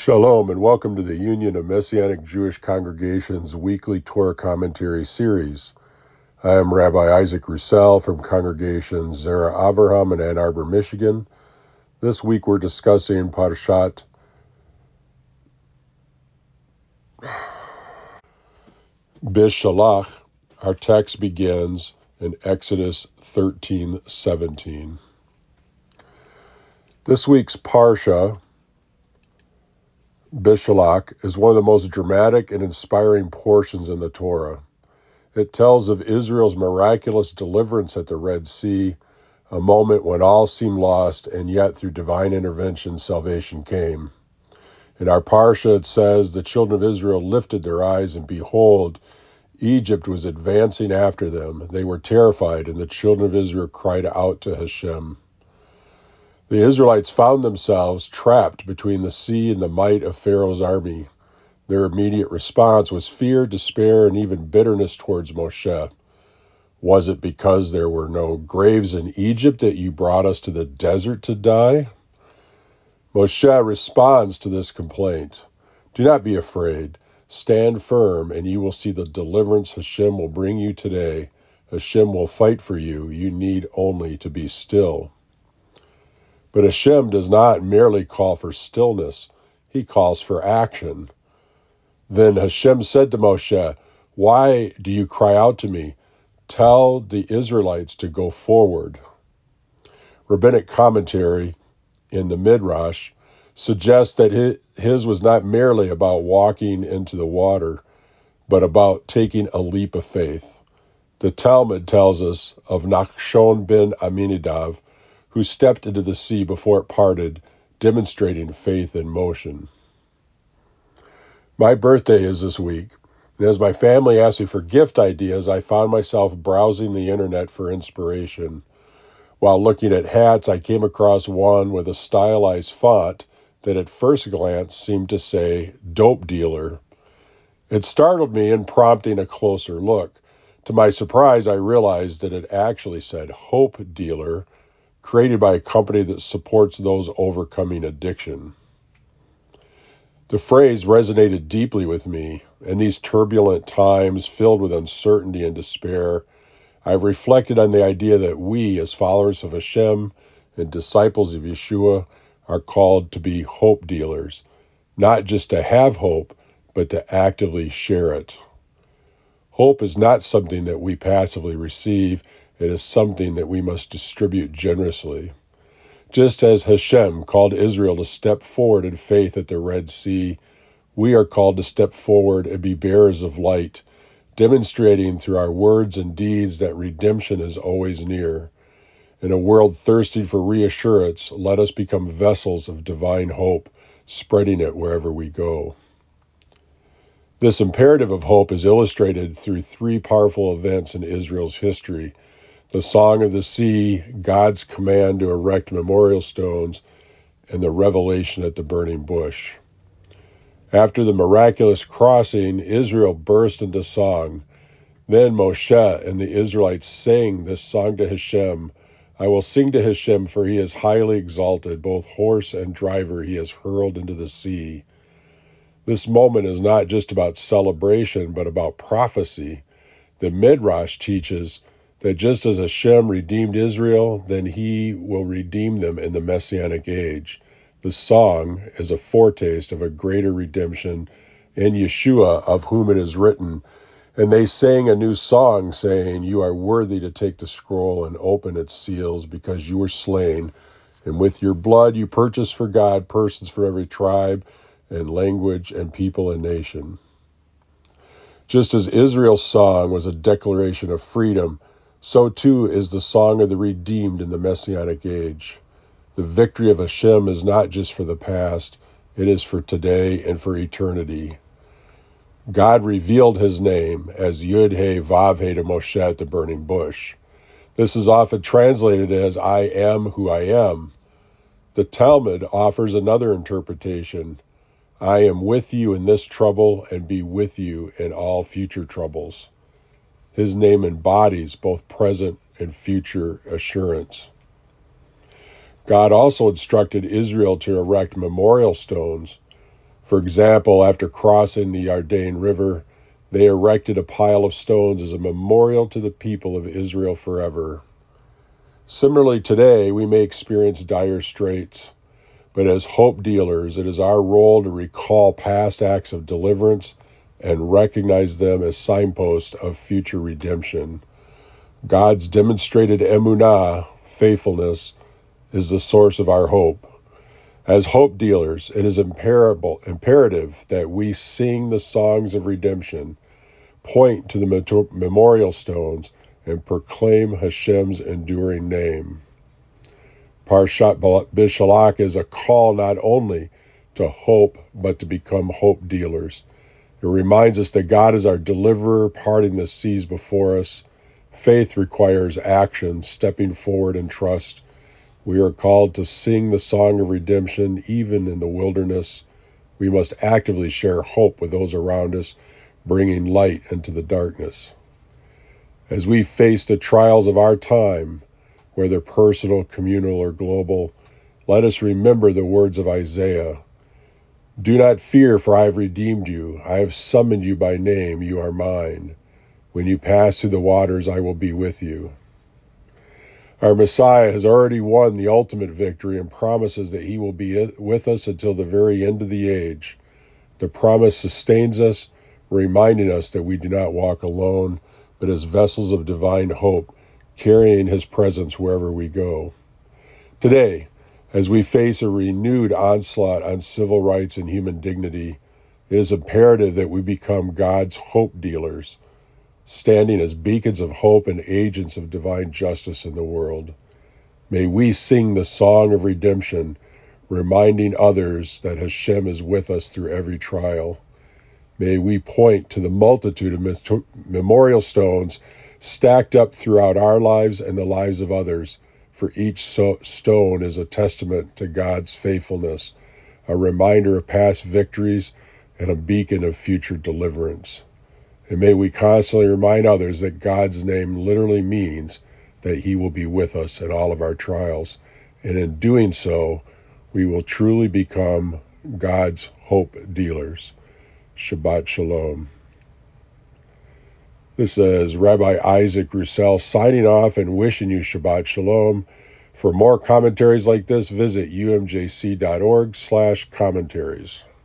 Shalom and welcome to the Union of Messianic Jewish Congregations weekly Torah commentary series. I am Rabbi Isaac Roussel from Congregation Zera Avraham in Ann Arbor, Michigan. This week we're discussing Parashat Bishalach. Our text begins in Exodus 13:17. This week's Parsha, Bishalach, is one of the most dramatic and inspiring portions in the Torah. It tells of Israel's miraculous deliverance at the Red Sea, a moment when all seemed lost, and yet through divine intervention, salvation came. In our Parsha, it says, the children of Israel lifted their eyes, and behold, Egypt was advancing after them. They were terrified, and the children of Israel cried out to Hashem. The Israelites found themselves trapped between the sea and the might of Pharaoh's army. Their immediate response was fear, despair, and even bitterness towards Moshe. Was it because there were no graves in Egypt that you brought us to the desert to die? Moshe responds to this complaint. Do not be afraid. Stand firm, and you will see the deliverance Hashem will bring you today. Hashem will fight for you. You need only to be still. But Hashem does not merely call for stillness. He calls for action. Then Hashem said to Moshe, why do you cry out to me? Tell the Israelites to go forward. Rabbinic commentary in the Midrash suggests that his was not merely about walking into the water, but about taking a leap of faith. The Talmud tells us of Nachshon ben Aminadav, who stepped into the sea before it parted, demonstrating faith in motion. My birthday is this week, and as my family asked me for gift ideas, I found myself browsing the internet for inspiration. While looking at hats, I came across one with a stylized font that at first glance seemed to say, dope dealer. It startled me in prompting a closer look. To my surprise, I realized that it actually said hope dealer, created by a company that supports those overcoming addiction. The phrase resonated deeply with me. In these turbulent times filled with uncertainty and despair, I've reflected on the idea that we, as followers of Hashem and disciples of Yeshua, are called to be hope dealers, not just to have hope, but to actively share it. Hope is not something that we passively receive. It is something that we must distribute generously. Just as Hashem called Israel to step forward in faith at the Red Sea, we are called to step forward and be bearers of light, demonstrating through our words and deeds that redemption is always near. In a world thirsting for reassurance, let us become vessels of divine hope, spreading it wherever we go. This imperative of hope is illustrated through three powerful events in Israel's history: the Song of the Sea, God's command to erect memorial stones, and the revelation at the burning bush. After the miraculous crossing, Israel burst into song. Then Moshe and the Israelites sang this song to Hashem. I will sing to Hashem, for he is highly exalted. Both horse and driver he has hurled into the sea. This moment is not just about celebration, but about prophecy. The Midrash teaches that just as Hashem redeemed Israel, then he will redeem them in the Messianic age. The song is a foretaste of a greater redemption in Yeshua, of whom it is written, and they sang a new song, saying, you are worthy to take the scroll and open its seals, because you were slain, and with your blood you purchased for God persons from every tribe and language and people and nation. Just as Israel's song was a declaration of freedom, so too is the song of the redeemed in the Messianic age. The victory of Hashem is not just for the past, it is for today and for eternity. God revealed his name as Yud-He Vav-He to Moshe at the burning bush. This is often translated as I am who I am. The Talmud offers another interpretation. I am with you in this trouble and be with you in all future troubles. His name embodies both present and future assurance. God also instructed Israel to erect memorial stones For example, after crossing the Ardein River, they erected a pile of stones as a memorial to the people of Israel forever. Similarly, today we may experience dire straits, but as hope dealers, it is our role to recall past acts of deliverance and recognize them as signposts of future redemption. God's demonstrated emunah, faithfulness, is the source of our hope. As hope dealers, it is imperative that we sing the songs of redemption, point to the memorial stones, and proclaim Hashem's enduring name. Parshat Bishalach is a call not only to hope, but to become hope dealers. It reminds us that God is our deliverer, parting the seas before us. Faith requires action, stepping forward in trust. We are called to sing the song of redemption, even in the wilderness. We must actively share hope with those around us, bringing light into the darkness. As we face the trials of our time, whether personal, communal, or global, let us remember the words of Isaiah. Do not fear, for I have redeemed you. I have summoned you by name. You are mine. When you pass through the waters, I will be with you. Our Messiah has already won the ultimate victory and promises that he will be with us until the very end of the age. The promise sustains us, reminding us that we do not walk alone, but as vessels of divine hope, carrying his presence wherever we go. Today, as we face a renewed onslaught on civil rights and human dignity, it is imperative that we become God's hope dealers, standing as beacons of hope and agents of divine justice in the world. May we sing the song of redemption, reminding others that Hashem is with us through every trial. May we point to the multitude of memorial stones stacked up throughout our lives and the lives of others, for each stone is a testament to God's faithfulness, a reminder of past victories, and a beacon of future deliverance. And may we constantly remind others that God's name literally means that he will be with us in all of our trials. And in doing so, we will truly become God's hope dealers. Shabbat Shalom. This is Rabbi Isaac Roussel signing off and wishing you Shabbat Shalom. For more commentaries like this, visit umjc.org/commentaries.